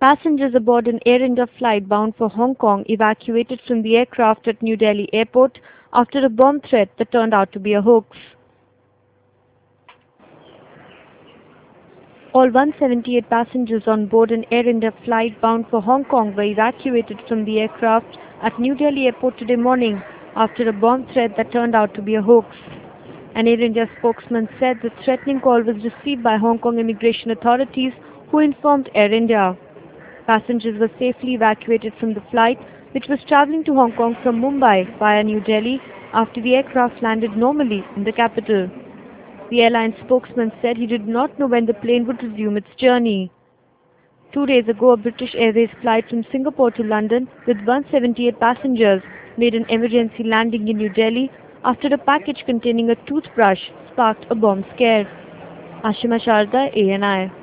Passengers aboard an Air India flight bound for Hong Kong evacuated from the aircraft at New Delhi airport after a bomb threat that turned out to be a hoax. All 178 passengers on board an Air India flight bound for Hong Kong were evacuated from the aircraft at New Delhi airport today morning after a bomb threat that turned out to be a hoax. An Air India spokesman said the threatening call was received by Hong Kong immigration authorities, who informed Air India. Passengers were safely evacuated from the flight, which was travelling to Hong Kong from Mumbai via New Delhi after the aircraft landed normally in the capital. The airline spokesman said he did not know when the plane would resume its journey. 2 days ago, a British Airways flight from Singapore to London with 178 passengers made an emergency landing in New Delhi after a package containing a toothbrush sparked a bomb scare. Ashima Sharda, ANI.